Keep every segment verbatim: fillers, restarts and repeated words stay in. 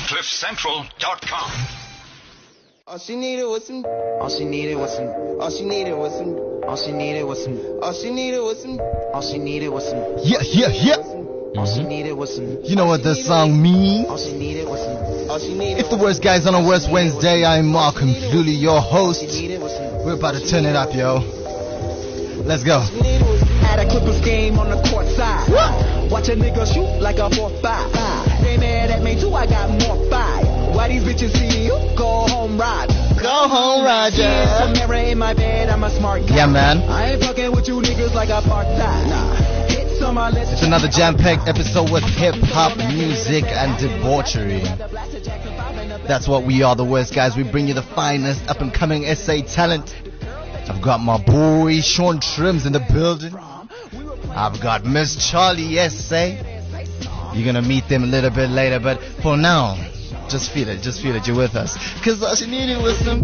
cliff central dot com. All she needed was some. All she needed was some. All she needed was some. All she needed was some. All she needed was some. All she needed was some. Yeah, yeah, yeah. All she needed was some. You know what this song means? All she needed was some. All she needed. It's the Worst Guys on a Worst Wednesday. I'm Malcolm Fluley, your host. We're about to turn it up, yo. Let's go. At a Clippers game on the court side. Watch a nigga shoot like a four five. They mad at me too, I got more fire. Why these bitches see you? Go home, Roger. Go home, Roger. Yeah, some mirror in my bed, I'm a smart guy. Yeah, man. I ain't fucking with you niggas like a part-time. Nah. Hits on my list. It's another jam-packed episode with hip-hop, music, and debauchery. That's what we are, the Worst Guys. We bring you the finest up-and-coming S A talent. I've got my boy Sean Trims in the building. I've got Miss Charlie S A. You're gonna meet them a little bit later, but for now, just feel it, just feel it, you're with us. Cause all she needed was some.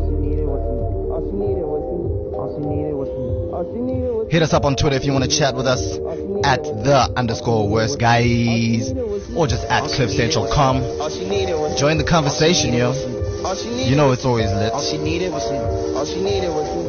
Hit us up on Twitter if you want to chat with us at the underscore worst guys, or just at cliff central dot com. Join the conversation, yo. You know it's always lit. All she needed was some. All she needed was some.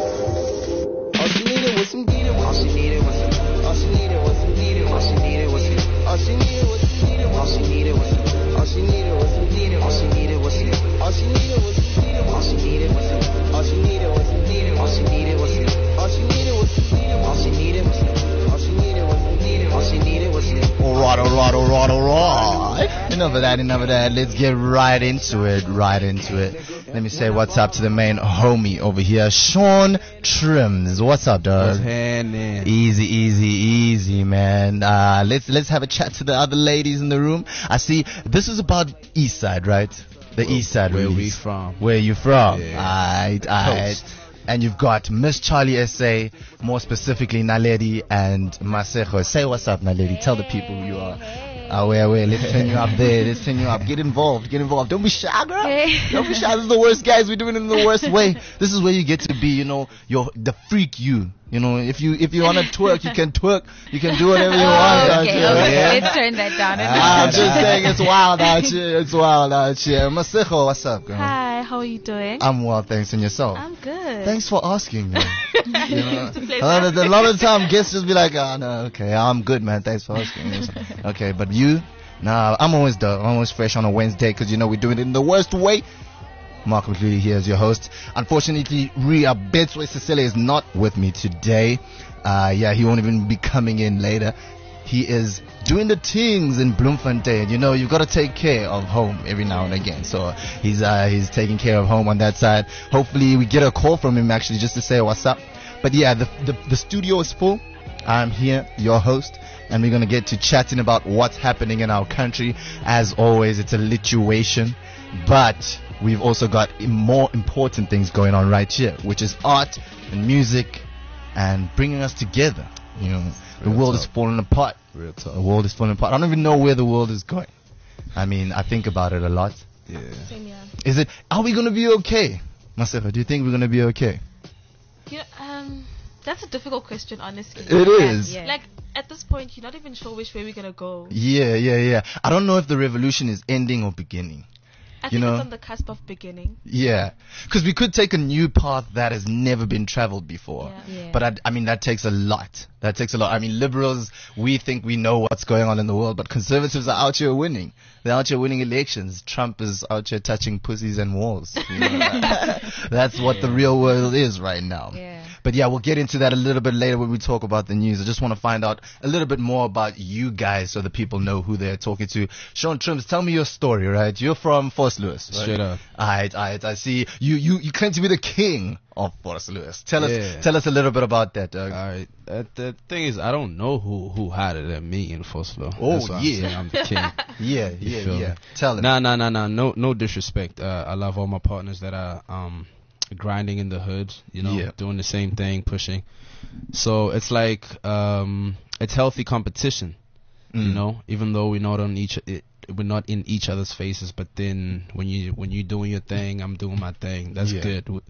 All she needed was some. All she needed was some. All she needed was some. All she needed was some. All she needed was some. All she needed was some. All she needed was some. All she needed was some. All she needed was some. All she needed was some. All she needed was some. All she needed was some. All she needed was some. All she needed was some. All she needed was some. All she needed was some. Alright, alright, alright, alright. Enough of that, enough of that. Let's get right into it, right into it. Let me say what's up to the main homie over here, Sean Trims. What's up, dog? What's happening? Easy, easy, easy, man. Uh, let's let's have a chat to the other ladies in the room. I see this is about East Side, right? The Where, East Side. Where release. we from? Where you from? Yeah. Alright, alright. And you've got Miss Charlie S A, more specifically Naledi and Masejo. Say what's up, Naledi. Tell the people who you are. Oh, wait, wait, let's turn you up there. Let's turn you up. Get involved. Get involved. Don't be shy, girl. Hey. Don't be shy. This is the Worst Guys. We're doing it in the worst way. This is where you get to be, you know, your the freak you. You know, if you if you want to twerk, you can twerk. You can do whatever you want. out Okay, here, okay. yeah? Let's turn that down. I'm just saying it's wild out here. It's wild out here. Masejo, what's up, girl? Hi, how are you doing? I'm well, thanks. And yourself? I'm good. Thanks for asking, man. You know, It's a a pleasure. lot of the, a lot of the time guests just be like, oh, no, okay, I'm good, man. Thanks for asking. Okay, but you? Nah, I'm always dull. I'm always fresh on a Wednesday because, you know, we're doing it in the worst way. Malcolm Fluley here as your host. Unfortunately, Ria Betsway Cecilia is not with me today. Uh, yeah, he won't even be coming in later. He is doing the things in Bloemfontein. You know, you've got to take care of home every now and again. So he's uh, he's taking care of home on that side. Hopefully we get a call from him actually just to say what's up. But yeah, the the, the studio is full. I'm here, your host, and we're going to get to chatting about what's happening in our country. As always, it's a lituation, but we've also got more important things going on right here, which is art and music and bringing us together. You know, the Real world talk. is falling apart. Real talk. The world is falling apart. I don't even know where the world is going. I mean, I think about it a lot. Yeah. Same, yeah. Is it, are we going to be okay? Masefa, do you think we're going to be okay? You know, um, that's a difficult question, honestly. It is. Yeah. Like, at this point, you're not even sure which way we're going to go. Yeah, yeah, yeah. I don't know if the revolution is ending or beginning. I You think know? it's on the cusp of beginning. Yeah, because we could take a new path that has never been traveled before. Yeah. Yeah. But I, I mean, that takes a lot. That takes a lot. I mean, liberals, we think we know what's going on in the world, but conservatives are out here winning. They're out here winning elections. Trump is out here touching pussies and walls. You know? That's what the real world is right now. Yeah. But yeah, we'll get into that a little bit later when we talk about the news. I just want to find out a little bit more about you guys so the people know who they're talking to. Sean Trims, tell me your story, right? You're from Forest Lewis, right? Straight up. Alright, alright. I see. You, you, you claim to be the king of Forest Lewis. Tell Yeah. us, tell us a little bit about that, Doug. All right. Uh, the thing is, I don't know who who had it than me in Foslo. Oh, That's why yeah. I'm, saying I'm the king. yeah, You yeah, feel yeah. me? Tell him. Nah, nah, nah, nah. No, no disrespect. Uh, I love all my partners that are um grinding in the hood. You know, Yeah. doing the same thing, pushing. So it's like um it's healthy competition. Mm. You know, even though we're not on each it, we're not in each other's faces, but then when you when you doing your thing, I'm doing my thing. That's Yeah. good. W-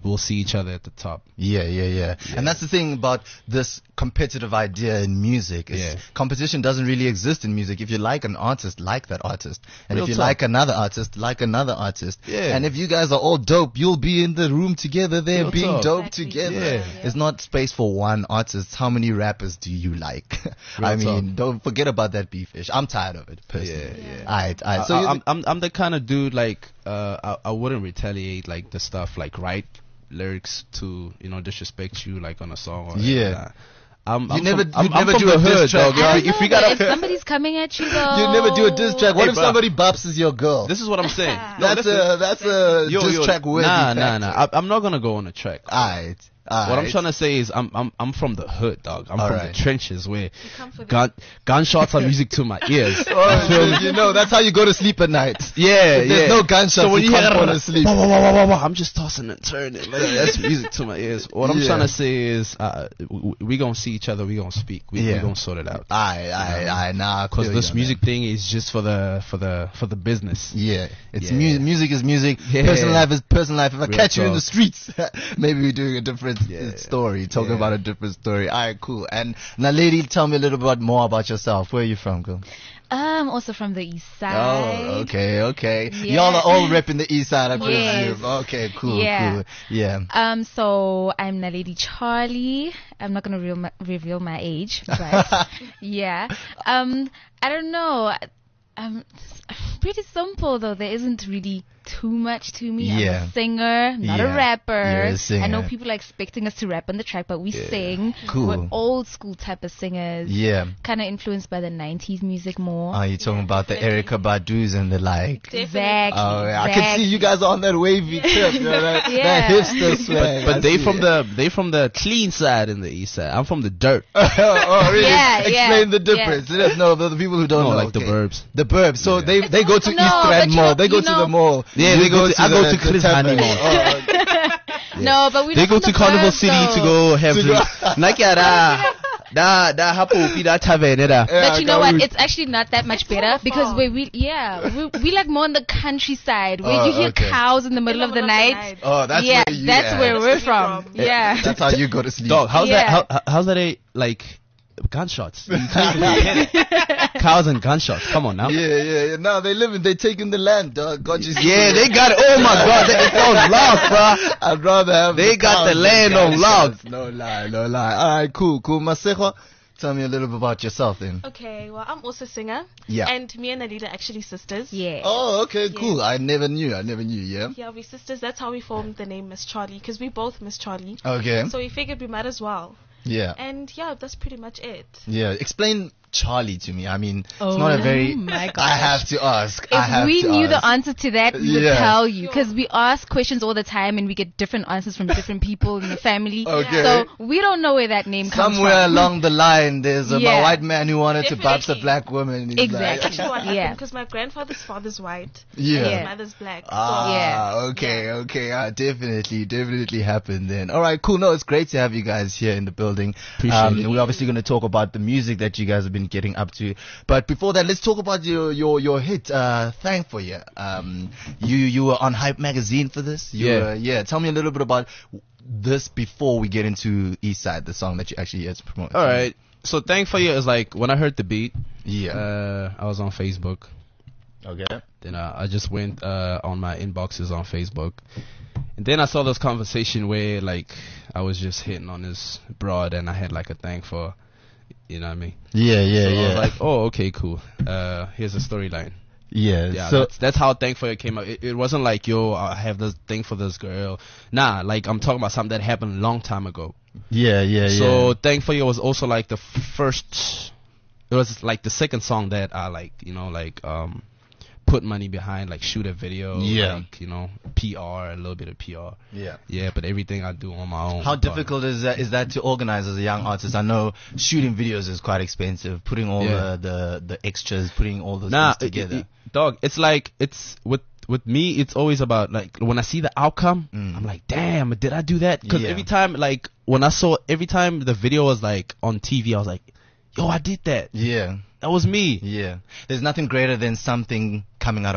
we'll see each other at the top. Yeah, yeah, yeah, Yeah. And that's the thing about this competitive idea in music. Is Yeah. competition doesn't really exist in music. If you like an artist, like that artist. And Real if you talk. like another artist, like another artist. Yeah. And if you guys are all dope, you'll be in the room together there Real being talk. dope Exactly. together. Yeah. There's not space for one artist. How many rappers do you like? Real I mean, talk. don't forget about that beefish. I'm tired of it, personally. Yeah, yeah. Alright, alright. I, So I, you I'm, I'm I'm the kind of dude like uh I, I wouldn't retaliate like the stuff like write lyrics to you know disrespect you like on a song. Or Yeah. Nah. I'm, You I'm never- from, you I'm, I'm never from do the a diss hood, track, dog. yo. I If, know, if we but got if somebody's coming at you though, you never do a diss track. What Hey, if bruh. somebody bops is your girl? this is what I'm saying. No, that's listen. a that's a Yo, diss yo, track worthy. Nah, nah, factor. nah. I, I'm not gonna go on a track. Alright. Alright. What I'm trying to say is I'm I'm I'm from the hood, dog. I'm from Alright. the trenches where You come for gun gunshots are music to my ears. Oh, You feel me? you know, that's how you go to sleep at night. Yeah, If there's yeah. no gunshots, So when you you can't hear fall asleep. wah, wah, wah, wah, wah, I'm just tossing and turning. Like, that's music to my ears. What I'm Yeah. trying to say is, uh, w- we gonna see each other. We gonna speak. We, Yeah. we gonna sort it out. Aye, aye, aye. Nah, Because clear this you on music thing is just for the for the for the business. that. Yeah, it's Yeah. mu- music is music. Yeah. Personal life is personal life. If I Real catch you in the talk. streets, maybe we're doing a different Yeah. story, talking Yeah. about a different story. Alright, cool. And now, lady, tell me a little bit more about yourself. Where are you from, girl? I'm also from the east side. Oh, okay, okay. Yeah. Y'all are all repping the east side, I Yes. presume. Okay, cool, Yeah. cool. Yeah. Um, so I'm Naledi Charlie. I'm not gonna reveal my, reveal my age, but yeah. Um, I don't know. Um, it's pretty simple though. There isn't really too much to me. Yeah. I'm a singer, not Yeah. a rapper. You're a singer. I know people are expecting us to rap on the track, but we sing. Cool. We're old school type of singers. Yeah. Kind of influenced by the nineties music more. Are you talking about the Erica Badu's and the like? Exactly. Oh, yeah. I can see you guys are on that wavy tip, you know, that, Yeah. that hipster swag. But I they see from it. the they from the clean side in the east side. I'm from the dirt. oh, oh, really? Yeah, Explain yeah, the difference. Let No, the, the people who don't No, know. like the okay. burbs. The burbs. So Yeah. they they go to No, East but Rand you Mall. know- They go you to know- the mall. Yeah, You they go to- I the- go the- to the Chris tavern. Hani Mall. Oh, okay. No, but we They go from to the Carnival burbs, City to though. go have To drinks. go- Nakia da da da hapo pi da tavern da. Yeah, But you know what? Garut. It's actually not that much better because we we yeah we, we like more on the countryside where Oh, you hear okay. cows in the middle of the night. Oh, that's yeah, where you that's at. where we're That's from. where Yeah. That's how you go to sleep. Dog, how's Yeah. that? How, how's that a like gunshots? You can't even get it. Cows and gunshots. Come on now. Yeah, yeah, yeah. No, they living. They taking the land, dog. God, you see. Yeah, they got it. Oh my God, they got on lock, bro. I'd rather have. They the got cows the than land on gunshots. lock. No lie, no lie. All right, cool, cool. Masejo, tell me a little bit about yourself then. Okay, well, I'm also a singer. Yeah. And me and Alida are actually sisters. Yeah. Oh, okay, Yeah. cool. I never knew. I never knew. Yeah. Yeah, we're sisters. That's how we formed the name Miss Charlie, because we both Miss Charlie. Okay. So we figured we might as well. Yeah. And yeah, that's pretty much it. Yeah. Explain Charlie to me. I mean, it's Oh not a very. my I gosh. have to ask. I If have we to knew ask. the answer to that, we would Yeah. tell you because we ask questions all the time and we get different answers from different people in the family. Okay. So we don't know where that name comes Somewhere from. along the line, there's a Yeah. white man who wanted to bounce a Definitely. black woman. He's Exactly. Actually, what happened, Yeah. because my grandfather's father's white, Like, yeah. and Yeah. his mother's black. Ah, Yeah. okay, okay. Ah, definitely, definitely happened then. All right, cool. No, it's great to have you guys here in the building. Appreciate um, it. We're obviously going to talk about the music that you guys have been getting up to. But before that, let's talk about your your your hit, uh, "Thank for You." Um, you you were on Hype Magazine for this. You Yeah. Were, yeah. Tell me a little bit about this before we get into Eastside, the song that you actually here to promote. All right. So Thank for You is like when I heard the beat. Yeah. Uh, I was on Facebook. Okay. Then uh, I just went uh, on my inboxes on Facebook, and then I saw this conversation where like I was just hitting on this broad, and I had like a thing for, you know what I mean? Yeah, yeah, so yeah. I was like, oh, okay, cool. Uh, here's a storyline. yeah. Yeah, so that's, that's how Thank for You came out. It, it wasn't like, yo, I have this thing for this girl. Nah, like I'm talking about something that happened a long time ago. yeah, yeah, So yeah. Thank for You was also like the first. It was like the second song that I like, you know, like um, put money behind, like shoot a video, Yeah. like you know, P R, a little bit of P R. Yeah. Yeah, but everything I do on my own. How But- difficult is that? Is that to organize as a young artist? I know shooting videos is quite expensive. Putting all Yeah. the, the the extras, putting all those Nah, things it- it- together. it- dog. It's like it's with with me. It's always about like when I see the outcome, Mm. I'm like, damn, did I do that? Because Yeah. every time, like when I saw every time the video was like on T V, I was like, yo, I did that. yeah, That was me. yeah. There's nothing greater than something coming out of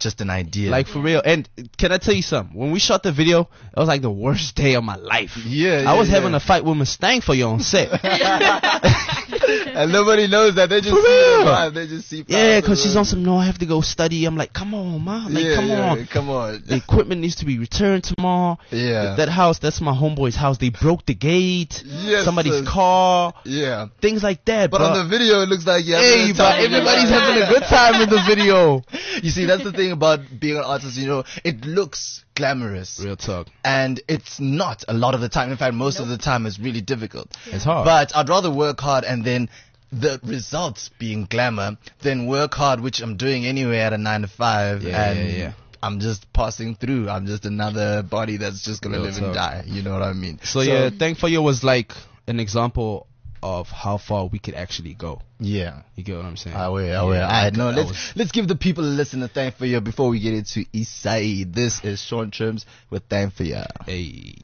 just an idea. Like for real. And can I tell you something? When we shot the video, it was like the worst day of my life. Yeah, I was yeah, having yeah. a fight with Mustang for you on set. And nobody knows that. They just For see the real. vibe. They just see. Yeah, because because she's on some, no, I have to go study. I'm like, come on, man. Like, yeah, come yeah, on. come on. The equipment needs to be returned tomorrow. Yeah. That house, that's my homeboy's house. They broke the gate. Yes, Somebody's sir. car. Yeah. Things like that. But on the video, it looks like yeah. Hey, but everybody's having a good time in the video. You see, that's the thing about being an artist. You know, it looks glamorous, Real talk. and it's not a lot of the time. In fact, most of the time, it's really difficult. It's hard. But I'd rather work hard and then the results being glamour than work hard, which I'm doing anyway at a nine to five, Yeah, and yeah, yeah. I'm just passing through. I'm just another body that's just gonna Real live and talk. die. You know what I mean? So, yeah, Thank For You was like an example of how far we could actually go. yeah. You get what I'm saying? I will, I will. Yeah, Alright, no, I let's was- let's give the people a listen to Thank For You before we get into Eastside. This is Sean Trims with Thank For You. Hey.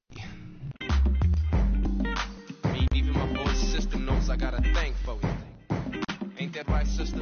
Me, even my voice system knows I got a thank for you. Ain't that right, sister?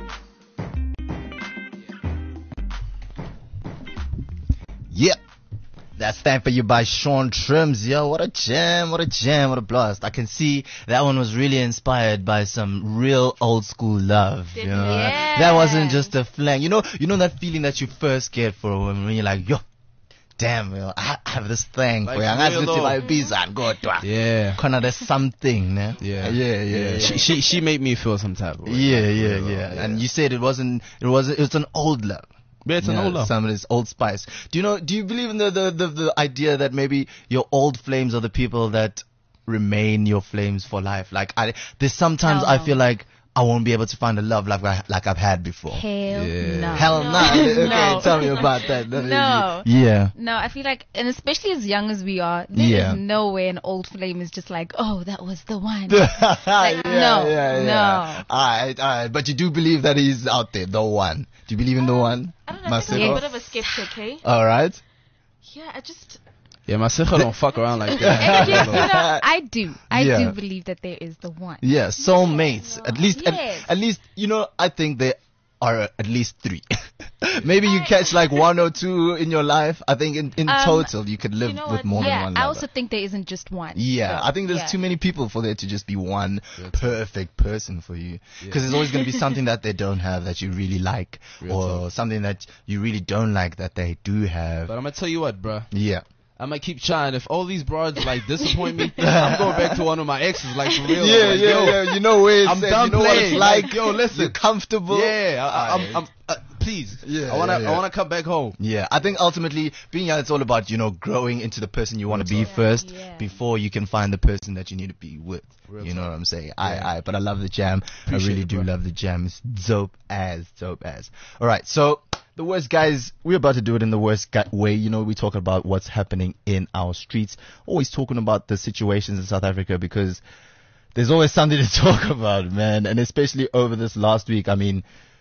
Yep. That's Thank For You by Sean Trims. Yo, what a jam, what a jam, what a blast. I can see that one was really inspired by some real old school love. You know? Yeah. That wasn't just a fling. You know, you know that feeling that you first get for when you're like, yo, damn, yo, I I have this thing Like for you. I'm real going to though. my visa and go to Yeah. kind of there's something, ne? Yeah. Yeah, yeah, yeah. She, she she made me feel some type of way. Yeah, Like, yeah, real, yeah. And you said it wasn't, it wasn't, it's an old love. Yeah, it's an Yeah, old love. Some of this old spice. Do you know, do you believe in the, the, the, the idea that maybe your old flames are the people that remain your flames for life? Like, I, there's sometimes Hell I no. feel like I won't be able to find a love like I, like I've had before. Hell Yeah. no. Hell no. No. Okay, No. tell me about that. That is- No. Yeah. No, I feel like, and especially as young as we are, there is Yeah. no way an old flame is just like, oh, that was the one. yeah, no, yeah, yeah. no. Alright, alright. But you do believe that he's out there, the one. Do you believe in the one? I don't know. I think Masego? I'm a bit of a skeptic, hey? Alright. Yeah, I just. Yeah, my sister don't fuck around like And that. yes, you know, I do. I Yeah. do believe that there is the one. Yeah, soulmates. At least, Yes. at, at least, you know, I think there are at least three. Maybe you catch like one or two in your life. I think in, in Um, total you could live you know with what? more than Yeah, one I lover. also think there isn't just one. Yeah, So, I think there's yeah. too many people for there to just be one perfect person for you. Because there's always going to be something that they don't have that you really like, Real or talk. something that you really don't like that they do have. But I'm gonna tell you what, bruh. Yeah. I'm gonna keep trying. If all these broads like disappoint me, I'm going back to one of my exes, like for real. Yeah, like, yeah, yo, yeah. You know where it's I'm at. done You know what it's playing. like. Like, yo, listen. You're comfortable. Yeah, I, I, I'm, Alright. I'm uh, please. Yeah, I wanna, yeah, yeah. I wanna come back home. Yeah, I think ultimately being young, it's all about, you know, growing into the person you want to be talk. first Yeah. before you can find the person that you need to be with. Real you know talk. what I'm saying? I, Yeah. I, but I love the jam. Appreciate I really it, do bro. love the jam. It's dope as, dope as. Alright, so the worst guys, we're about to do it in the worst guy way. You know, we talk about what's happening in our streets. Always talking about the situations in South Africa because there's always something to talk about, man. And especially over this last week, I mean,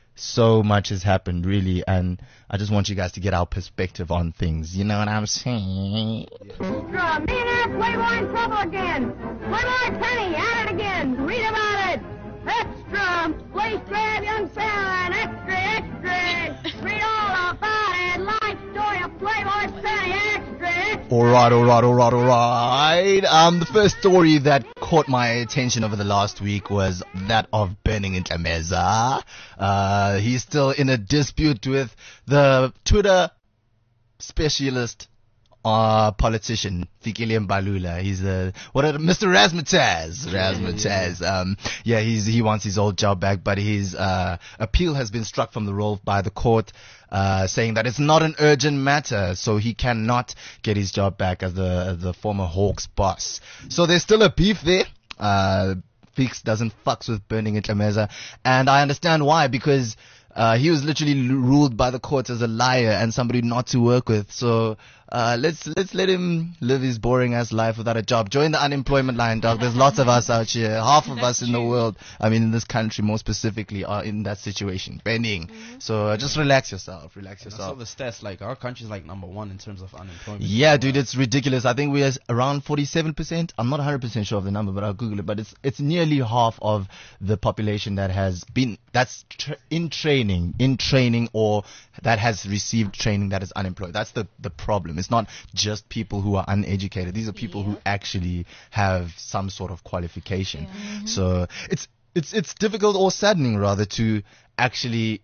so much has happened, really, and I just want you guys to get our perspective on things. You know what I'm saying? Extra! Millionaire Playboy in trouble again! Playboy Penny at it again! Read about it! Extra! Please grab young Sarah and extra, extra! Read all about it! Life story of Playboy Penny, extra, extra! Alright, alright, alright, alright. Um, the first story that caught my attention over the last week was that of Burning Ntameza. Uh, he's still in a dispute with the Twitter specialist uh, politician, Fikile Mbalula. He's a, what are, Mister Razzmatazz. Razzmatazz. Um, yeah, he's, he wants his old job back, but his, uh, appeal has been struck from the roll by the court, uh, saying that it's not an urgent matter, so he cannot get his job back as the, as the former Hawks boss. So there's still a beef there. Uh, Fix doesn't fucks with Burning Ntameza, and I understand why, because uh, he was literally l- ruled by the courts as a liar and somebody not to work with. So Uh, let's let's let him live his boring ass life without a job. Join the unemployment line, dog. There's lots of us out here. Half of us in the world, I mean in this country more specifically, are in that situation. Bending. So uh, just relax yourself. Relax I saw yourself. the stats, like our country's like number one in terms of unemployment. Yeah, dude, it's ridiculous. I think we're around forty-seven percent. I'm not one hundred percent sure of the number, but I'll Google it. But it's it's nearly half of the population that has been that's tra- in training, in training, or that has received training that is unemployed. That's the the problem. It's not just people who are uneducated. These are people who actually have some sort of qualification. So it's it's it's difficult or saddening rather to actually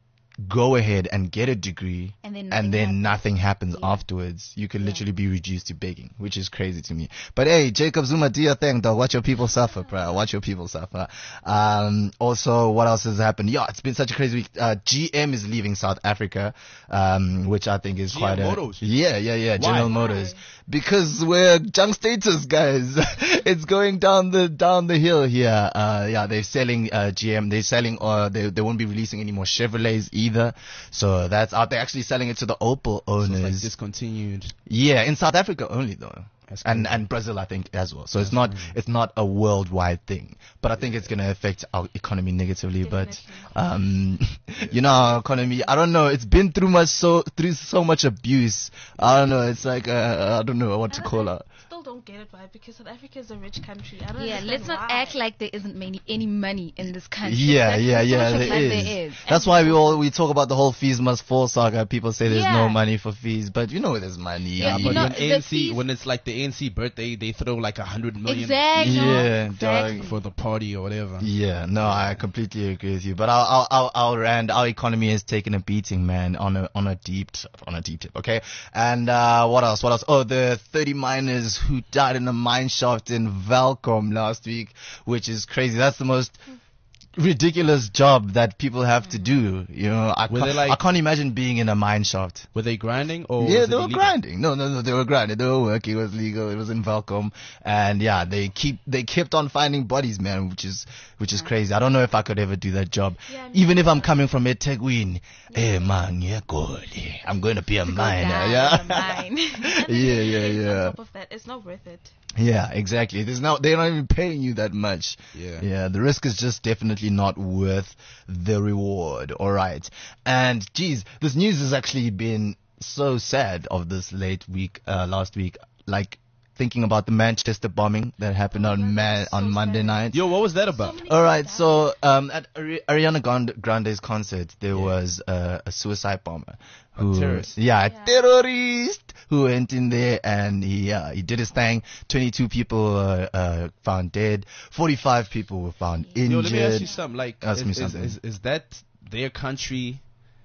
go ahead and get a degree And then and nothing then happens. nothing happens afterwards. You could literally be reduced to begging, which is crazy to me. But hey, Jacob Zuma, do your thing, dog. Watch your people suffer, bro. Watch your people suffer. Um, also, what else has happened? Yeah, it's been such a crazy week. Uh, G M is leaving South Africa, um, which I think is G M quite a Motors? yeah, yeah, yeah. Why? General Motors, because we're junk status, guys. It's going down the down the hill here. Uh, yeah, they're selling uh, G M. They're selling. Uh, they they won't be releasing any more Chevrolets either. So that's out. They're actually selling it to the Opel So it's owners. like discontinued. Yeah, in South Africa only though. That's And crazy. and Brazil, I think, as well. So it's not it's not a worldwide thing, but I think it's going to affect our economy negatively. But um, you know, our economy, I don't know. It's been through much so through so much abuse. I don't know. It's like uh, I don't know what to call it. Still don't get it why, because South Africa is a rich country. I don't Yeah, understand let's not why. act like there isn't many, any money in this country. Yeah, That's yeah, so yeah, much of there money is. there is. That's why we all we talk about the whole fees must fall saga. People say there's no Yeah. money for fees, but you know there's money. Yeah, But you know, when the A N C, fees- when it's like the A N C birthday, they throw like a hundred million Exactly. Yeah, exactly. dog. for the party or whatever. Yeah, no, I completely agree with you. But our our our, our rand, our economy has taken a beating, man, on a on a deep t- on a deep tip. Okay, and uh, what else? What else? Oh, the thirty miners who died in a mine shaft in Valcom last week, which is crazy. That's the most ridiculous job that people have to do. You know, I Were can't, they like- I can't imagine being in a mine shaft. Were they grinding or Yeah, was they it were illegal? grinding. No, no, no, they were grinding. They were working. It was legal. It was in Valcom, and yeah, they keep they kept on finding bodies, man, which is which is crazy. I don't know if I could ever do that job, Yeah, me even if I'm coming from Etegwin. Hey man, yeah, good. I'm going to be a miner. down Yeah, the mine. And then yeah, the yeah, kids yeah. On top of that, it's not worth it. Yeah, exactly. There's no, they're not even paying you that much. Yeah. Yeah, the risk is just definitely not worth the reward. All right. And geez, this news has actually been so sad of this late week, uh, last week. Like thinking about the Manchester bombing that happened on man so on Monday sad. night. Yo, what was that about? many All right, people so um, at Ari- Ariana Grande, Grande's concert, there was uh, a suicide bomber, who, terrorist. yeah, a Yeah. terrorist who went in there and he uh, he did his thing. Twenty-two people uh, uh, found dead, forty-five people were found Yo, injured. let me ask you something. Like, Ask is, me is- something. Is, is that their country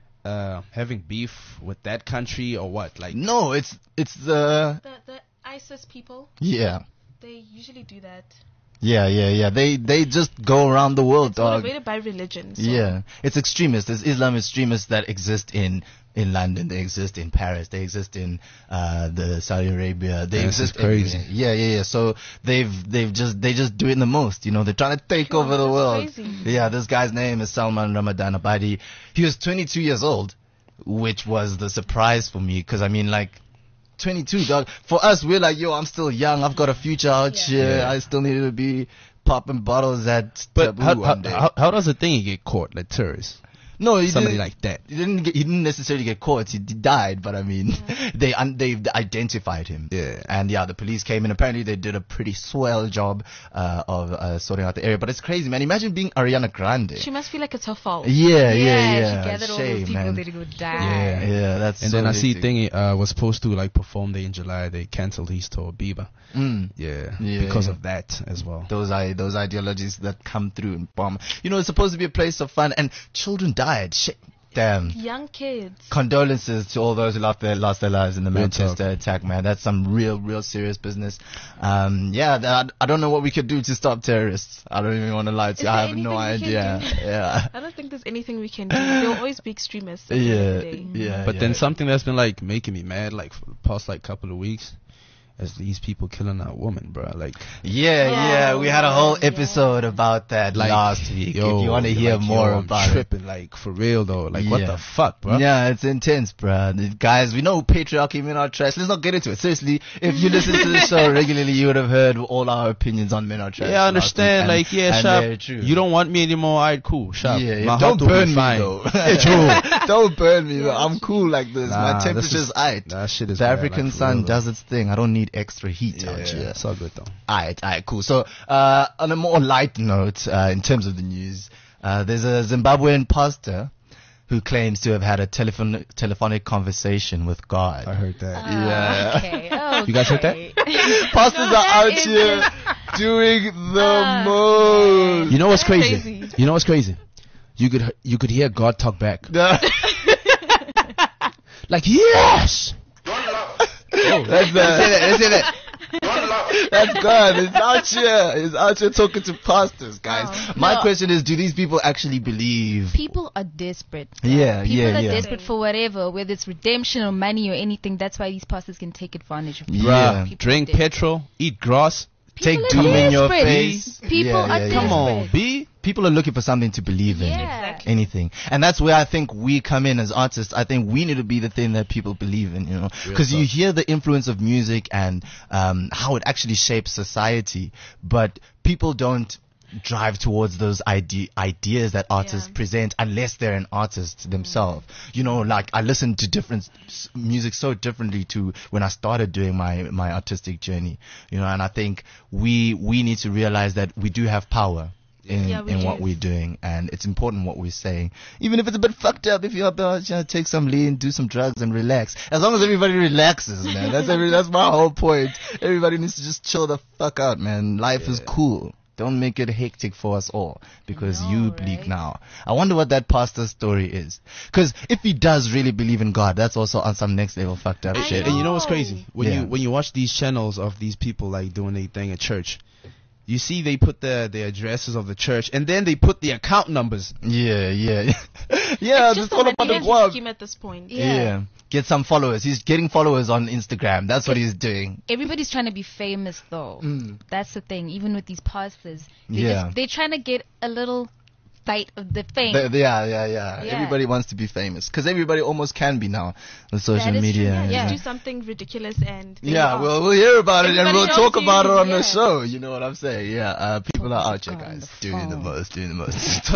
uh, having beef with that country or what? Like, No, it's it's the The the ISIS people, yeah. they usually do that. Yeah, yeah, yeah. They they just go around the world, It's dog. motivated by religion. So Yeah, it's extremists. There's Islam extremists that exist in in London. They exist in Paris. They exist in uh, the Saudi Arabia. They Yeah, this is exist crazy. everywhere. Yeah, yeah, yeah. So they've they've just they just do it the most. You know, they're trying to take Sure, over the that's world. crazy. Yeah, this guy's name is Salman Ramadan Abadi. He was twenty-two years old, which was the surprise for me because I mean, like. twenty-two, dog. For us, we're like, yo, I'm still young. I've got a future out here. Yeah. I still need to be popping bottles at but Taboo how, how, one day. how, how does a thing get caught, like terrorists? No, he Somebody didn't, like that. He didn't. Get, he didn't necessarily get caught. He d- died, but I mean, they un, they identified him. Yeah. And yeah, the police came in. Apparently, they did a pretty swell job uh, of uh, sorting out the area. But it's crazy, man. Imagine being Ariana Grande. she must feel like it's her fault. yeah, yeah, yeah, yeah. she gathered all Shame, those people man. there to go die. Yeah. Yeah, that's. And so then I see hectic. Thingy uh, was supposed to like perform there in July. They cancelled his tour, Bieber. Mm. Yeah, Yeah, because yeah. of that as well. Those I those ideologies that come through and bomb. You know, it's supposed to be a place of fun, and children died. Shit, damn. Young kids. Condolences to all those who lost their lost their lives in the Real Manchester talk. attack, man. That's some real, real serious business. Um, yeah, that, I don't know what we could do to stop terrorists. I don't even want to lie to Is you. I there have no anything we can idea. do? Yeah, I don't think there's anything we can do. There'll always be extremists. At the end yeah, of the day. yeah. But yeah. then something that's been like making me mad, like for the past like couple of weeks, as these people killing that woman, bro. Like, Yeah, Yeah. yeah, we had a whole Yeah. episode about that like last week. yo, if you want to hear like, more yo, I'm about it. tripping, like for real though. Like, what Yeah. the fuck, bro? Yeah, it's intense, bruh. The- Guys, we know patriarchy men are trash. Let's not get into it. Seriously, if you listen to the show regularly, you would have heard all our opinions on men are trash. Yeah, I last understand. week, Like, yeah, and sharp. they're true. You don't want me anymore. Alright, cool. Sharp. Yeah, My yeah, heart don't will be burn me fine. though. Yeah, true. Don't burn me though. I'm cool like this. Nah, My this temperature's is- aight. That shit is The bad, African like, for sun real, does its thing. I don't need extra heat though. out Yeah, here. it's all good though. Alright, alright, cool. So, uh, on a more light note, uh, in terms of the news, uh, there's a Zimbabwean pastor who claims to have had a telephone telephonic conversation with God. I heard that. Oh, Yeah. Okay. okay. You guys heard that? Pastors are That out is here just- doing the Ah, most. You know what's That's crazy? crazy. You know what's crazy? You could you could hear God talk back. Like, yes. Let's, uh, let's say that. Let's say that. That's God. It's out here. It's out here talking to pastors, guys. Oh, My no. question is, do these people actually believe? People are desperate. Yeah, People yeah, are yeah. desperate for whatever, whether it's redemption or money or anything. That's why these pastors can take advantage of people. Yeah. People Drink are desperate. petrol, eat grass. Take People doom are in your desperate. face. People Yeah, are yeah, yeah. Come on, desperate. B. People are looking for something to believe in. Yeah. Exactly. Anything. And that's where I think we come in as artists. I think we need to be the thing that people believe in, you know, Real because you talk. hear the influence of music and um, how it actually shapes society, but people don't drive towards those ide- ideas that artists Yeah. present unless they're an artist themselves. You know, like I listen to different s- music so differently to when I started doing my my artistic journey. You know, and I think we we need to realize that we do have power in, Yeah, we in do. what we're doing, and it's important what we're saying, even if it's a bit fucked up. If you're about, you know, take some lean, do some drugs, and relax. As long as everybody relaxes, man. That's every. That's my whole point. Everybody needs to just chill the fuck out, man. Life is cool. Don't make it hectic for us all because know, you bleak right? now. I wonder what that pastor's story is. Because if he does really believe in God, that's also on some next level fucked up I shit. And you know what's No. crazy? When Yeah. you when you watch these channels of these people like doing their thing at church, you see they put the the addresses of the church and then they put the account numbers. Yeah, yeah, yeah. yeah, It's it's just all a about the manipulative guap. scheme at this point. Yeah. Yeah. Get some followers. He's getting followers on Instagram. That's what he's doing. Everybody's trying to be famous, though. Mm. That's the thing. Even with these pastors, they Yeah. just, they're trying to get a little bite of the fame. They- they- yeah, yeah, yeah, Yeah. Everybody wants to be famous because everybody almost can be now with social That is true, media. yeah. and- Just Yeah. do something ridiculous and they Yeah, are. well, we'll hear about it and Everybody we'll knows talk you, about it on yeah. the show. You know what I'm saying? Yeah, uh, people are out here, On guys, the doing the phone. most, doing the most.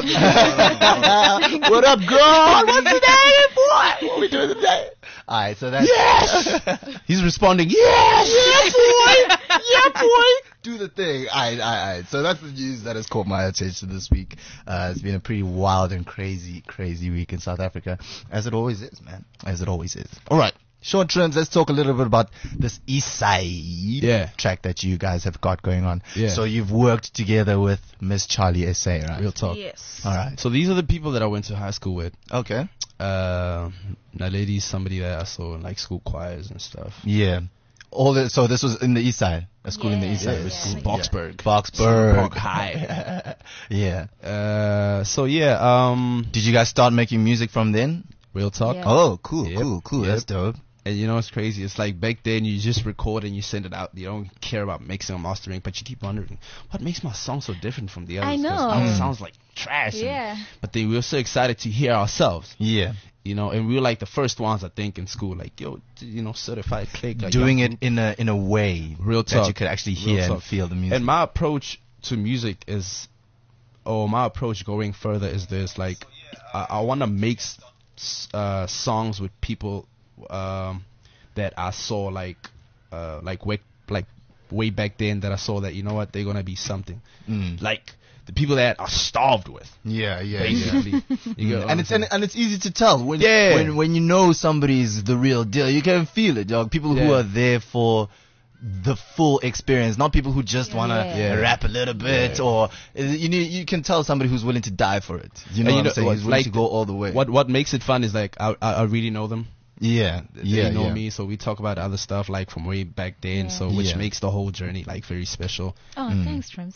What up, girl? What's today, boy? What we doing today? All right, so that's Yes! He's responding, yes! yeah, boy. Yeah, boy. Do the thing. All right, all right, all right. So that's the news that has caught my attention this week. Uh, it's been a pretty wild and crazy, crazy week in South Africa, as it always is, man. As it always is. All right. Short trims. Let's talk a little bit about this East Side Yeah. track that you guys have got going on. Yeah. So you've worked together with Miss Charlie S A, right? Real talk. Yes. All right. So these are the people that I went to high school with. Okay. Uh, that lady's somebody that I saw in like school choirs and stuff. Yeah. All the, so this was in the East Side, a school in the Yeah, East Side. yeah, which yeah. school? Boxburg. Boxburg. Park High. Yeah. Uh, so yeah, um, Did you guys start making music from then? real talk. Yeah. Oh, cool, Yep. cool, cool. Yep. That's dope. And you know what's crazy? It's like back then you just record and you send it out. You don't care about mixing or mastering, but you keep wondering what makes my song so different from the others. I 'Cause know. ours Mm. sounds like trash. and- Yeah. but then we were so excited to hear ourselves, Yeah. you know, and we were like the first ones I think in school, like yo, t- you know, certified click, like Doing young it group. in a in a way Real that talk. you could actually Real hear and talk. feel the music. And my approach to music is, or my approach going further is this: like, I, I want to make s- s- uh, songs with people um, that I saw like, uh, like way, like way back then that I saw that you know what they're gonna be something, Mm. like the people that are starved with, Yeah, yeah, yeah. basically. You get what and I'm it's and, saying? and it's easy to tell when Yeah. when when you know somebody's the real deal. You can feel it, dog. People who Yeah. are there for the full experience, not people who just want to Yeah. rap a little bit, Yeah. or uh, you need you can tell somebody who's willing to die for it. You know And what I'm saying? what, He's willing like, to go all the way. What what makes it fun is like I I, I really know them. Yeah, They yeah, know yeah. me, so we talk about other stuff like from way back then, Yeah. so which Yeah. makes the whole journey like very special. Oh, Mm. thanks, Trims.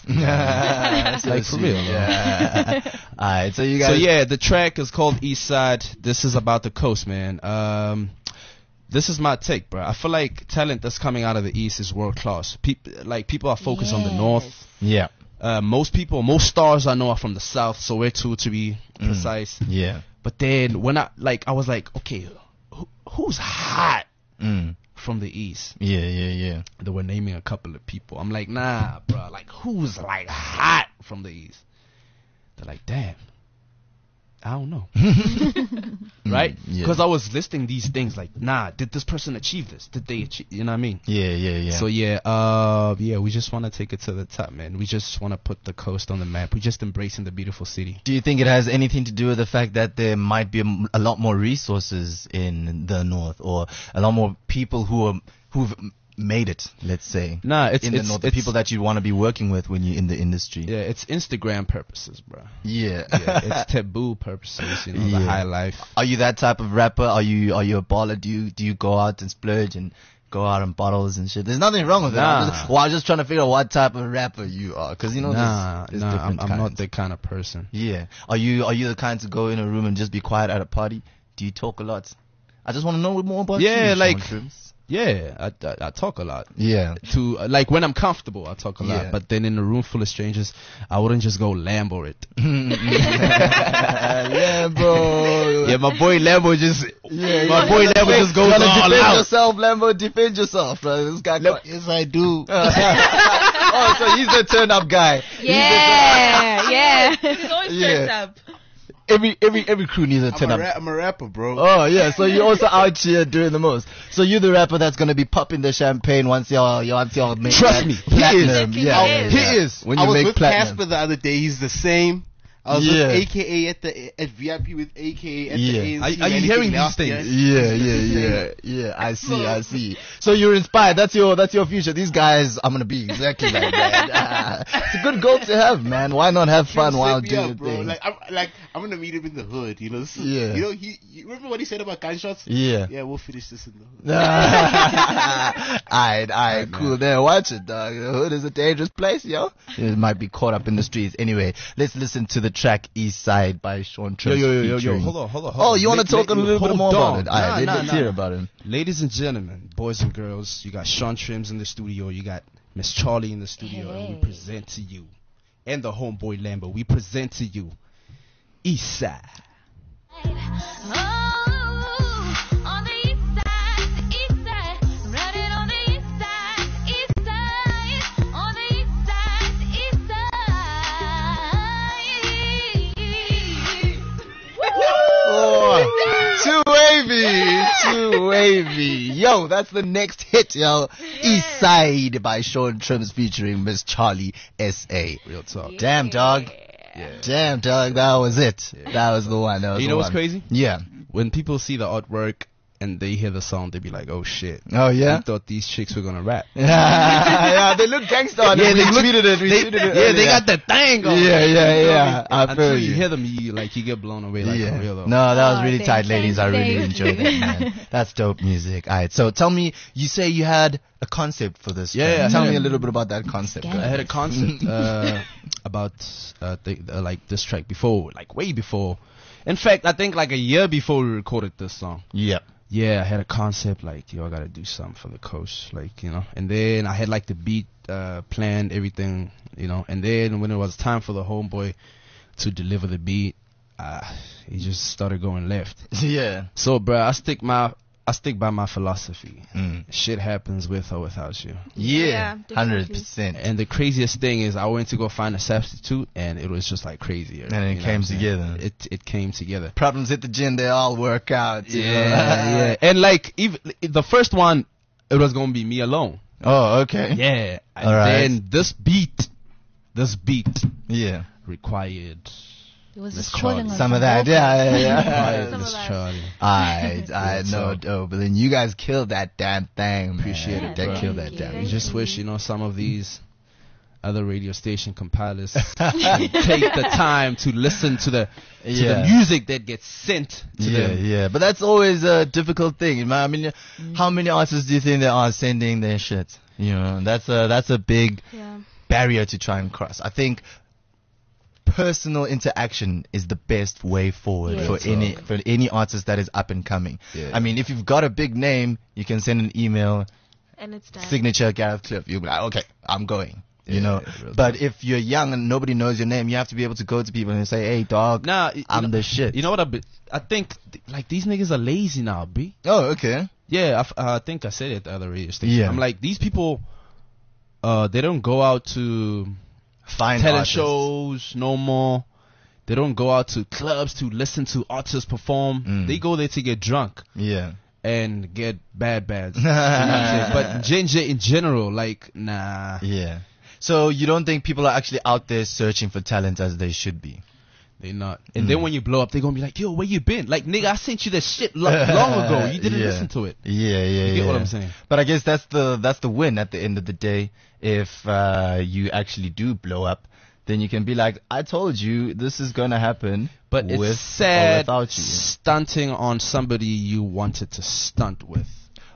So Like, for sweet, real, Yeah. All right, so you guys. So yeah, the track is called East Side. This is about the coast, man. Um, this is my take, bro. I feel like talent that's coming out of the East is world class. People like people are focused on the North. Yeah. Uh, most people, most stars I know are from the South, Soweto to be Mm. precise. Yeah. But then when I like, I was like, okay, who, who's hot Mm. from the East? Yeah, yeah, yeah. They were naming a couple of people. I'm like, nah, bro. Like, who's like hot from the East? They're like, damn. I don't know. Right? Mm, yeah. Because I was listing these things like, nah, did this person achieve this? Did they achieve, you know what I mean? Yeah, yeah, yeah. So yeah, uh, yeah, we just want to take it to the top, man. We just want to put the coast on the map. We're just embracing the beautiful city. do you think it has anything to do with the fact that there might be a, m- a lot more resources in the North, or a lot more people who are who've m- made it? Let's say Nah, it's in the it's, North, the it's people that you want to be working with when you're in the industry. yeah, it's Instagram purposes, bro. Yeah. Yeah, it's taboo purposes, you know, the Yeah. high life. Are you that type of rapper? Are you are you a baller? Do you do you go out and splurge and go out on bottles and shit? There's nothing wrong with it. I'm Nah. just, well, I'm just trying to figure out what type of rapper you are, because you know nah, there's, there's nah, I'm, different I'm kinds. not that kind of person. Yeah. Are you are you the kind to go in a room and just be quiet at a party? Do you talk a lot? I just want to know more about you. Yeah, Sean like- Trims. Yeah, I, I, I talk a lot. Yeah. To uh, like when I'm comfortable, I talk a lot. Yeah. But then in a room full of strangers, I wouldn't just go Lambo it. Lambo. Yeah, my boy Lambo just, Yeah, my yeah. boy Lambo just goes Gotta all defend out. yourself, Lambo. Defend yourself, bro. This guy. Lam- yes, I do. Oh, so he's the turn-up guy. Yeah, yeah. He's always Yeah. dressed up. Every every every crew needs a I'm a, turn-up. ra- I'm a rapper, bro. Oh yeah, so you're also out here doing the most. So you're the rapper that's gonna be popping the champagne once you're you once you're make Trust that me, he platinum. is. Yeah, He yeah, is. yeah. He is. When I you was make with platinum. Casper the other day. He's the same. I was Yeah. with A K A at the at V I P with A K A at Yeah. the A N C Are- are you Mannequin hearing these last things? year. Yeah, yeah, yeah, yeah. I see, I see. So you're inspired. That's your that's your future. These guys, I'm gonna be exactly like that. Ah, it's a good goal to have, man. Why not have fun Set while me doing up, bro. things? Like I'm like I'm gonna meet him in the hood. You know. So, Yeah. You know he. You remember what he said about gunshots? Yeah. Yeah, we'll finish this in the hood. Alright, alright, cool. There, watch it, dog. The hood is a dangerous place, yo. It might be caught up in the streets. Anyway, let's listen to the track East Side by Sean Yo, Trims. yo, yo, yo, yo, featuring- hold on, hold on, hold Oh, on. you want Let- to talk let- a little bit hold more on. about it? Alright, Nah, let, nah, let's nah. hear about it. Ladies and gentlemen, boys and girls, you got Sean Trims in the studio, you got Miss Charlie in the studio, and we Hey. present to you, and the homeboy Lambo, we present to you East Side. On the east side, the east side, running on the east side, east side, on the east side, the east side. Oh, too wavy, too wavy. Yo, that's the next hit, yo. East Side by Sean Trims featuring Miss Charlie S A. Real talk. Damn, dog. Damn, dog. That was it. That was the one. That was You the know what's one. crazy? Yeah. When people see the artwork and they hear the song, they be like, oh shit. Oh, yeah? I thought these chicks were gonna rap. Yeah, yeah, they look gangster on Yeah, it. We they look- tweeted it. We They, tweeted it. yeah, they earlier. got that thing on. Yeah, yeah, You feel yeah. me? I Until feel you you. hear them, you like you get blown away like Yeah. for real though. No, that was Oh, really thank- tight, ladies. I thank- really thank enjoyed you. that, man. That's dope music. Alright, so tell me, you say you had a concept for this. Yeah, track. yeah, Tell yeah. me a little bit about that concept. Yeah. Go I had ahead. a concept uh, about uh, th- uh, like this track before, like way before. In fact, I think like a year before we recorded this song. Yeah. Yeah, I had a concept like, yo, I gotta do something for the coast, like, you know. And then I had like the beat uh, planned, everything, you know. And then when it was time for the homeboy to deliver the beat, uh, he just started going left. Yeah. So, bruh, I stick my I stick by my philosophy. Mm. Shit happens with or without you. Yeah. Yeah, definitely. Hundred percent. And the craziest thing is, I went to go find a substitute, and it was just like crazier. And it you know came what I'm saying? together. It it came together. Problems at the gym, they all work out. you know? Yeah, yeah. And like even the first one, it was gonna be me alone. Oh, okay. Yeah. And All right. then this beat, this beat Yeah. required It was Miss just calling Charlie. us Some of some that. vocals. Yeah, yeah, yeah. required Some Miss of that. Charlie. I I So- know, dope. But then you guys killed that damn thing, man. Appreciate it, They bro. killed that Thank damn you. You thing. just wish, you know, some of these other radio station compilers would take the time to listen to the to Yeah. the music that gets sent to Yeah, them. yeah. But that's always a difficult thing. I mean, how many artists do you think there are sending their shit? You know, that's a that's a big Yeah. barrier to try and cross. I think personal interaction is the best way forward Yeah. for So- any for any artist that is up and coming. Yeah. I mean, if you've got a big name, you can send an email, And it's done. signature Gareth Cliff. You'll be like, okay, I'm going. You Yeah, know, real but talk. if you're young and nobody knows your name, you have to be able to go to people and say, "Hey, dog, Nah, y- you I'm know, the shit." You know what? I, be, I think th- like these niggas are lazy now, b. Oh, okay. Yeah, I, f- uh, I think I said it the other radio station. Yeah. I'm like, these people, uh, they don't go out to Fine talent artists. shows no more. They don't go out to clubs to listen to artists perform. Mm. They go there to get drunk Yeah. and get bad bads. You know what I'm saying? But ginger in general, like, nah, Yeah. So you don't think people are actually out there searching for talent as they should be? they not. And Mm. then when you blow up, they gonna be like, yo, where you been? Like, nigga, I sent you that shit lo- long ago. You didn't Yeah. listen to it. Yeah, yeah, You yeah. get what I'm saying? But I guess that's the that's the win at the end of the day. If uh, you actually do blow up, then you can be like, I told you this is gonna happen. But with it's or sad without you. stunting on somebody you wanted to stunt with.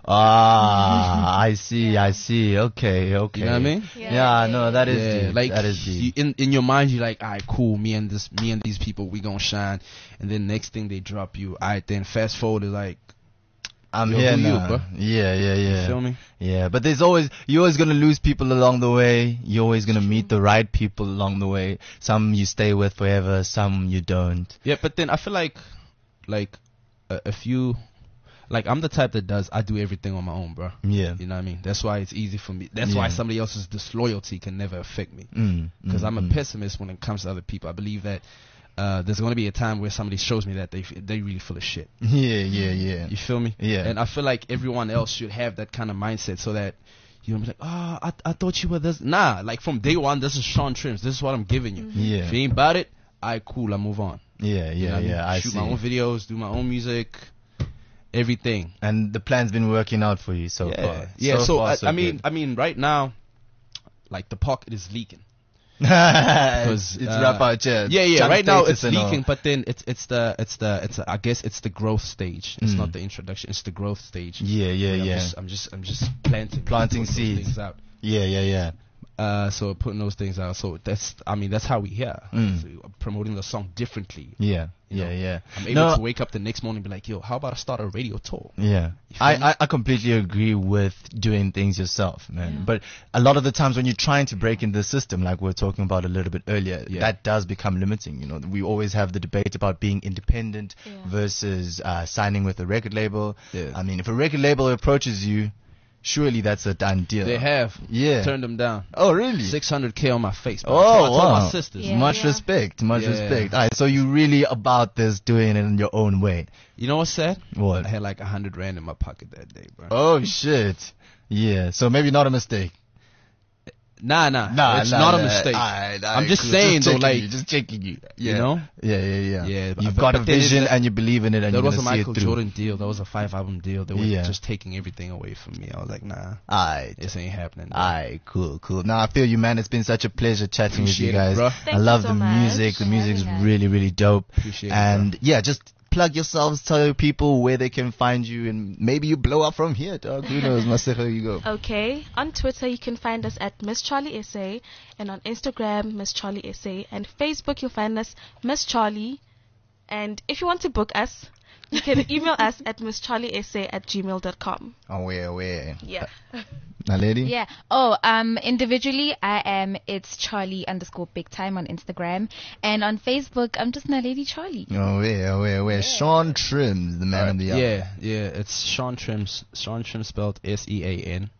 Ah, I see, I see. Okay, okay. You know what I mean? Yeah, no, that is Yeah, deep. like that is deep. you, in in your mind, you're like, all right, cool. Me and this, me and these people, we gonna shine. And then next thing they drop you. All right, then fast forward is like, I'm yo, here who you, now. bro? Yeah, yeah, yeah. you feel me? Yeah, but there's always, you're always gonna lose people along the way. You're always gonna meet the right people along the way. Some you stay with forever, some you don't. Yeah, but then I feel like, like, uh, if you, like, I'm the type that does, I do everything on my own, bro. Yeah. You know what I mean? That's why it's easy for me. That's why Yeah. somebody else's disloyalty can never affect me. Mm, Because mm, I'm a mm. pessimist when it comes to other people. I believe that uh, there's going to be a time where somebody shows me that they f- they really full of shit. Yeah, yeah, yeah. You feel me? Yeah. And I feel like everyone else should have that kind of mindset so that you don't be like, oh, I, I thought you were this. Nah, like from day one, this is Sean Trims. This is what I'm giving you. Yeah. If you ain't about it, I cool, I move on. Yeah, You yeah, know what I mean? yeah. I Shoot see. my own videos, do my own music, everything. And the plan's been working out for you so yeah. far. Yeah, so, far, I, so I mean, good. I mean, right now, like the pocket is leaking. it's, it's uh, rap out here. Yeah, yeah. Jump Right now status it's and all. leaking, but then it's it's the it's the it's a, I guess it's the growth stage. It's Mm. not the introduction. It's the growth stage. Yeah, yeah, I'm yeah. Just, I'm just I'm just planting Planting putting those seeds. things out. Yeah, yeah, yeah. Uh, so putting those things out. So that's I mean that's how we hear. Mm. So promoting the song differently. Yeah, You yeah, know, yeah. I'm able No, to wake up the next morning and be like, yo, how about I start a radio tour? Yeah, You feel I, me? I, I completely agree with doing things yourself, man. But a lot of the times when you're trying to break into the system, like we were talking about a little bit earlier, Yeah. that does become limiting. You know, we always have the debate about being independent Yeah. versus uh, signing with a record label. Yeah. I mean, if a record label approaches you, surely that's a done deal. They have Yeah. turned them down. Oh, really? six hundred K on my face. bro. Oh, I told, I told wow. my sisters. Yeah. Much respect, much Yeah. respect. All right, so you really about this doing it in your own way. You know what's sad? What? I had like a hundred rand in my pocket that day, bro. Oh shit. Yeah. So maybe not a mistake. Nah, nah, Nah, it's nah, not a nah. mistake. Aight, I'm aight, just cool. saying Just though, checking like you, just checking you. you Yeah. know, Yeah, yeah, yeah. Yeah, but- You've but- got but a then it's vision a- and you believe in it, and that you're was a gonna see Michael it through. Jordan deal. That was a five album deal. They were Yeah. just taking everything away from me. I was like, nah, Alright. this ain't happening. bro. Alright, cool, cool. Now I feel you, man. It's been such a pleasure chatting Appreciate with you it, guys. bro. I Thank you love so the much music. The for music's having us. really, really dope. Appreciate it, and bro. yeah, just plug yourselves. Tell people where they can find you, and maybe you blow up from here, dog. Who knows? Masejo, you go. Okay, on Twitter you can find us at Miss Charlie S A, and on Instagram Miss Charlie S A, and Facebook you'll find us Miss Charlie. And if you want to book us, you can email us at misscharliesa at gmail dot com. Oh, where, where? Yeah. Now, lady. Yeah. Oh, um, individually, I am, it's Charlie underscore big time on Instagram. And on Facebook, I'm just Naledi Charlie. Oh, where, where, where? Sean Trims, the man of the hour. Yeah, yeah. It's Sean Trims. Sean Trims spelled S E A N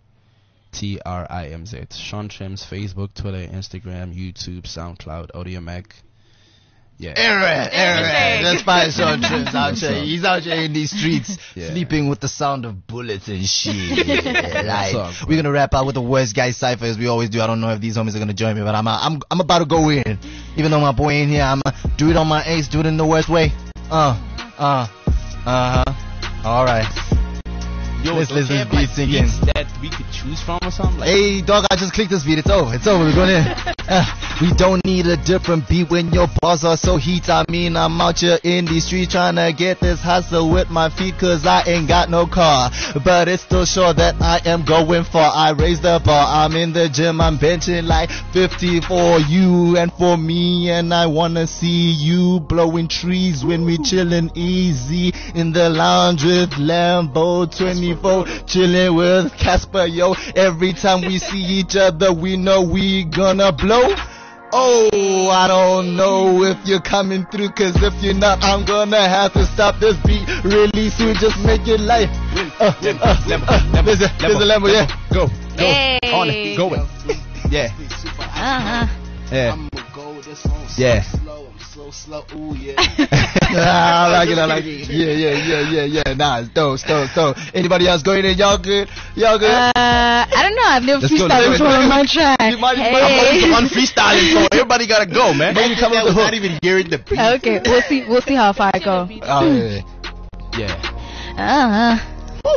T R I M Z. Sean Trims. Facebook, Twitter, Instagram, YouTube, SoundCloud, AudioMac. Yeah. Alright, alright. Everything. That's fine, Sean Trims out here. He's out here in these streets, Yeah. sleeping with the sound of bullets and shit. Like, up, bro? we're gonna wrap up with the worst guy cipher as we always do. I don't know if these homies are gonna join me, but I'm, I'm, I'm about to go in. Even though my boy ain't here, I'm gonna do it on my ace, do it in the worst way. Uh, uh, uh huh. Alright. Yo, let's don't listen they to have, like, beats sinking. beats that we could choose from or something? Like, Hey, dog, I just clicked this beat. It's over. It's over. We're going in. Uh, we don't need a different beat when your bars are so heat. I mean, I'm out here in the street trying to get this hustle with my feet, cause I ain't got no car. But it's still sure that I am going far. I raised the bar. I'm in the gym. I'm benching like fifty for you and for me. And I wanna see you blowing trees when we chillin' easy in the lounge with Lambo twenty-four. Chillin' with Casper, yo. Every time we see each other, we know we gonna blow. Oh, I don't know if you're coming through, cause if you're not, I'm gonna have to stop this beat really soon. Just make it light. Uh, uh, uh, there's a, there's a Lambo, yeah. go, go, Hey. on it, go it. Yeah, Uh-huh. yeah, I'm gonna go this song so Yeah. slow, I'm so slow, ooh yeah. Nah, I like it, I like it. Yeah, yeah, yeah, yeah, yeah. Nah, it's dope, it's dope, it's dope. Anybody else going in? Y'all good? Y'all good? Uh, I don't know. I've never Let's go, freestyled let's go, before let's on go. my track. You might- you Hey. might- I'm freestyling, so everybody gotta go, man. Maybe come That up the was not hook. even hearing the beat. Okay, we'll see. We'll see how far I go. Oh, yeah, yeah. Yeah. Uh-huh.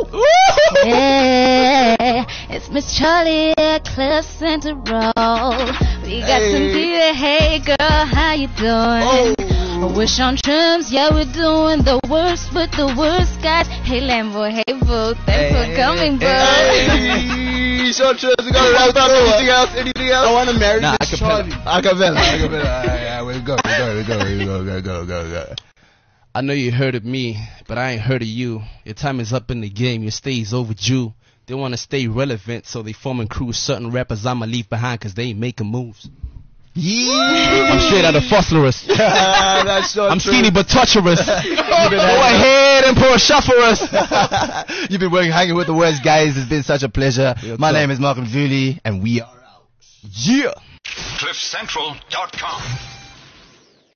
Yeah, it's Miss Charlie at Cliff Center Roll. We got some Hey. people. Hey girl, how you doing? Oh. Wish on trims, yeah, we're doing the worst with the worst guys. Hey Lambo, hey boo, thanks for coming, bro. Hey, short trips, we gotta wrap up. Anything else? Anything else? I want to marry Nah, Miss acapella. Charlie. Acapella, acapella. Alright, we go, we go, we go, we go, go, go, go, go. I know you heard of me, but I ain't heard of you. Your time is up in the game, your stay is overdue. They wanna stay relevant, so they forming crews. Certain rappers I'ma leave behind cause they ain't making moves. Yeah, I'm straight out of Fossilus. That's short I'm trips. skinny but torturous. You've been Go hanging- ahead and pour a shot for us. You've been working, hanging with the worst guys. It's been such a pleasure. Yes, My sir. name is Malcolm Julie, and we are out. Yeah. cliff central dot com